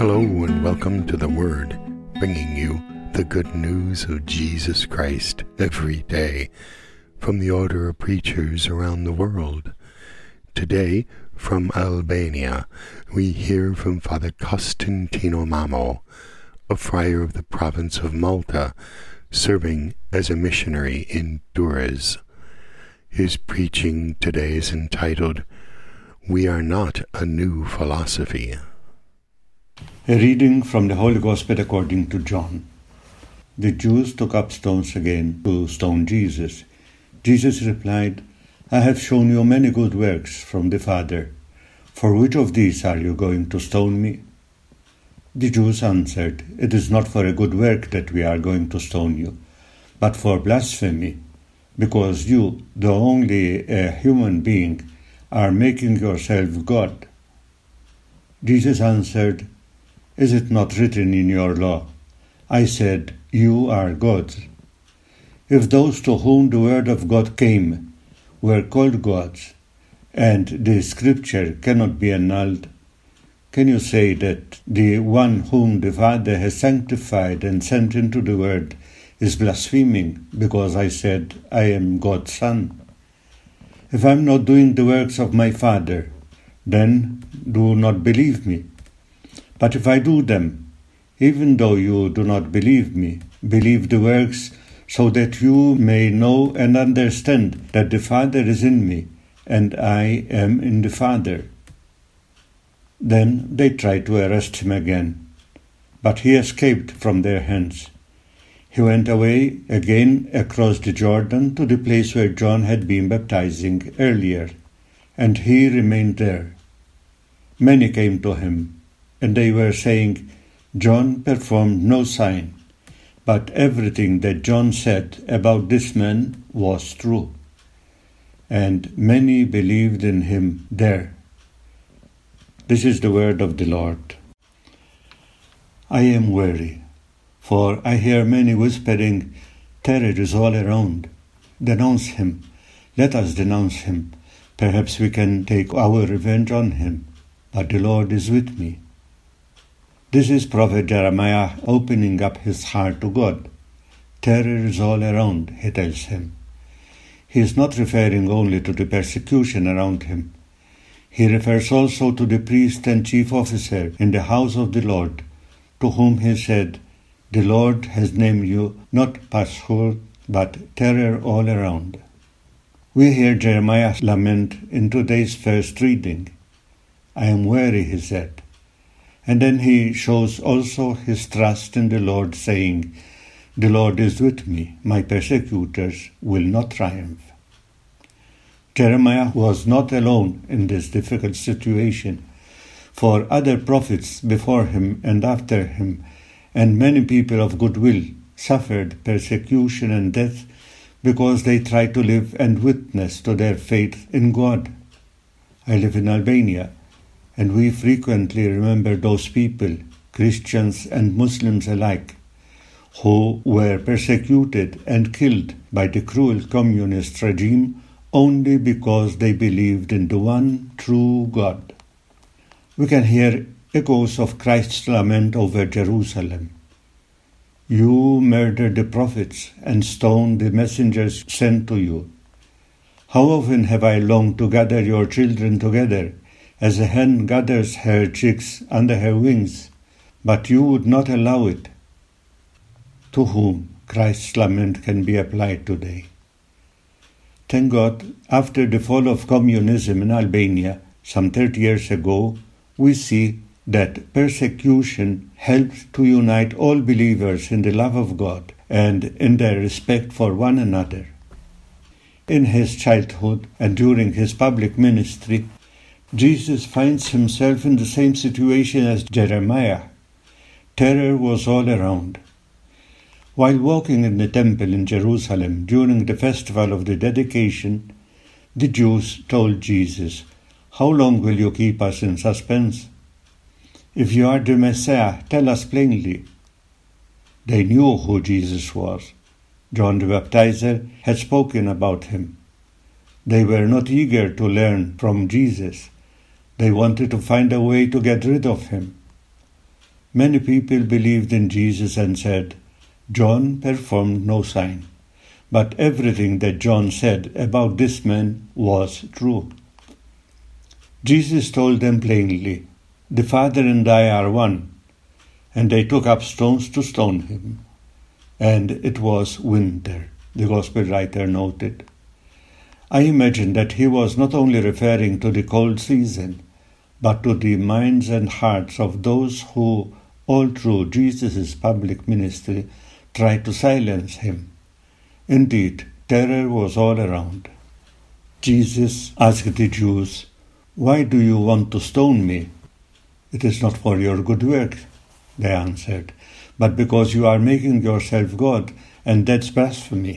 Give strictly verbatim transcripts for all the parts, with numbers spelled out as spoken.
Hello and welcome to The Word, bringing you the good news of Jesus Christ every day from the order of preachers around the world. Today, from Albania, we hear from Father Costantino Mamo, a friar of the province of Malta, serving as a missionary in Durrës. His preaching today is entitled, "We Are Not a New Philosophy." A reading from the Holy Gospel according to John. The Jews took up stones again to stone Jesus. Jesus replied, "I have shown you many good works from the Father. For which of these are you going to stone me?" The Jews answered, "It is not for a good work that we are going to stone you, but for blasphemy, because you, though only a human being, are making yourself God." Jesus answered, "Is it not written in your law, I said, you are gods? If those to whom the word of God came were called gods, and the scripture cannot be annulled, can you say that the one whom the Father has sanctified and sent into the world is blaspheming because I said, I am God's Son? If I am not doing the works of my Father, then do not believe me. But if I do them, even though you do not believe me, believe the works, so that you may know and understand that the Father is in me, and I am in the Father." Then they tried to arrest him again, but he escaped from their hands. He went away again across the Jordan to the place where John had been baptizing earlier, and he remained there. Many came to him, and they were saying, "John performed no sign, but everything that John said about this man was true." And many believed in him there. This is the word of the Lord. I am weary, for I hear many whispering, "Terror is all around. Denounce him. Let us denounce him. Perhaps we can take our revenge on him. But the Lord is with me." This is Prophet Jeremiah opening up his heart to God. Terror is all around, he tells him. He is not referring only to the persecution around him. He refers also to the priest and chief officer in the house of the Lord, to whom he said, "The Lord has named you not Pashur, but terror all around." We hear Jeremiah lament in today's first reading. "I am weary," he said. And then he shows also his trust in the Lord, saying, "The Lord is with me, my persecutors will not triumph." Jeremiah was not alone in this difficult situation, for other prophets before him and after him, and many people of goodwill, suffered persecution and death because they tried to live and witness to their faith in God. I live in Albania, and we frequently remember those people, Christians and Muslims alike, who were persecuted and killed by the cruel communist regime only because they believed in the one true God. We can hear echoes of Christ's lament over Jerusalem. "You murdered the prophets and stoned the messengers sent to you. How often have I longed to gather your children together, as a hen gathers her chicks under her wings, but you would not allow it." To whom Christ's lament can be applied today. Thank God, after the fall of communism in Albania some thirty years ago, we see that persecution helped to unite all believers in the love of God and in their respect for one another. In his childhood and during his public ministry, Jesus finds himself in the same situation as Jeremiah. Terror was all around. While walking in the temple in Jerusalem during the festival of the dedication, the Jews told Jesus, "How long will you keep us in suspense? If you are the Messiah, tell us plainly." They knew who Jesus was. John the Baptizer had spoken about him. They were not eager to learn from Jesus. They wanted to find a way to get rid of him. Many people believed in Jesus and said, "John performed no sign." But everything that John said about this man was true. Jesus told them plainly, "The Father and I are one." And they took up stones to stone him. And it was winter, the Gospel writer noted. I imagine that he was not only referring to the cold season, but to the minds and hearts of those who, all through Jesus' public ministry, tried to silence him. Indeed, terror was all around. Jesus asked the Jews, "Why do you want to stone me?" "It is not for your good work," they answered, "but because you are making yourself God, and that's blasphemy."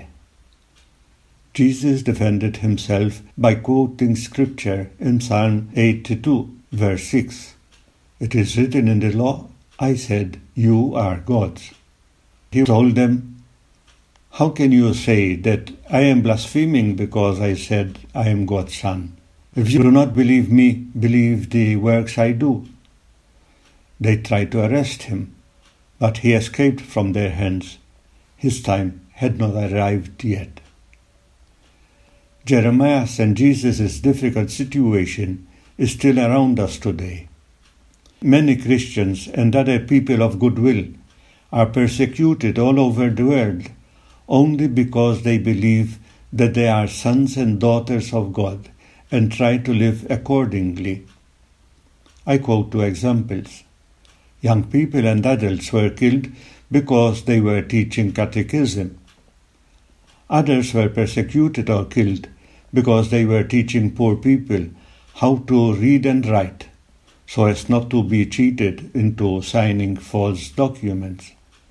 Jesus defended himself by quoting scripture in Psalm eighty-two, verse six. "It is written in the law, I said, you are gods." He told them, "How can you say that I am blaspheming because I said I am God's son? If you do not believe me, believe the works I do." They tried to arrest him, but he escaped from their hands. His time had not arrived yet. Jeremiah's and Jesus' difficult situation is still around us today. Many Christians and other people of goodwill are persecuted all over the world only because they believe that they are sons and daughters of God and try to live accordingly. I quote two examples. Young people and adults were killed because they were teaching catechism. Others were persecuted or killed because they were teaching poor people how to read and write, so as not to be cheated into signing false documents.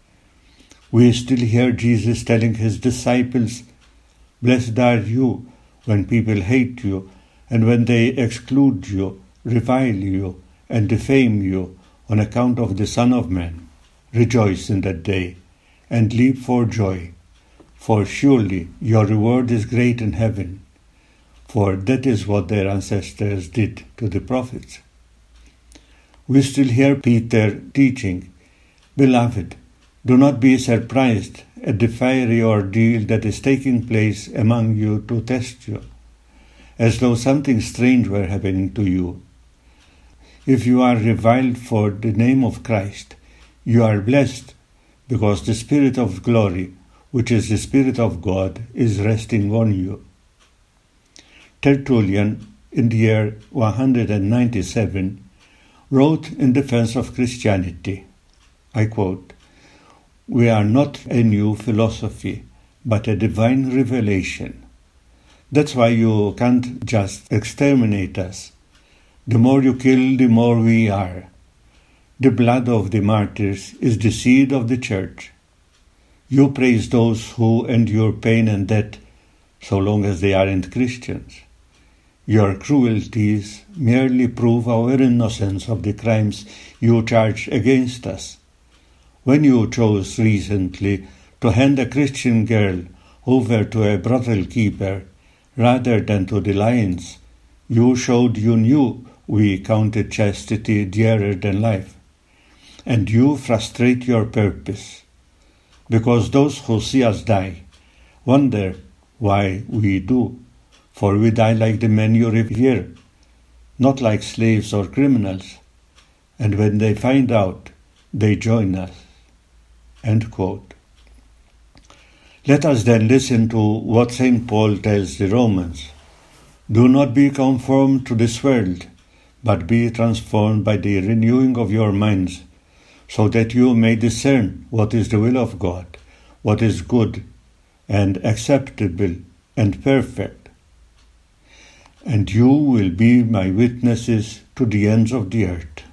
We still hear Jesus telling his disciples, "Blessed are you when people hate you, and when they exclude you, revile you, and defame you on account of the Son of Man. Rejoice in that day, and leap for joy, for surely your reward is great in heaven, for that is what their ancestors did to the prophets." We still hear Peter teaching, "Beloved, do not be surprised at the fiery ordeal that is taking place among you to test you, as though something strange were happening to you. If you are reviled for the name of Christ, you are blessed, because the Spirit of glory, which is the Spirit of God, is resting on you." Tertullian, in the year one hundred ninety-seven, wrote in defense of Christianity, I quote, "We are not a new philosophy, but a divine revelation. That's why you can't just exterminate us. The more you kill, the more we are. The blood of the martyrs is the seed of the church. You praise those who endure pain and death, so long as they aren't Christians. Your cruelties merely prove our innocence of the crimes you charge against us. When you chose recently to hand a Christian girl over to a brothel keeper rather than to the lions, you showed you knew we counted chastity dearer than life. And you frustrate your purpose, because those who see us die wonder why we do. For we die like the men you revere, not like slaves or criminals. And when they find out, they join us." End quote. Let us then listen to what Saint Paul tells the Romans. "Do not be conformed to this world, but be transformed by the renewing of your minds, so that you may discern what is the will of God, what is good and acceptable and perfect. And you will be my witnesses to the ends of the earth."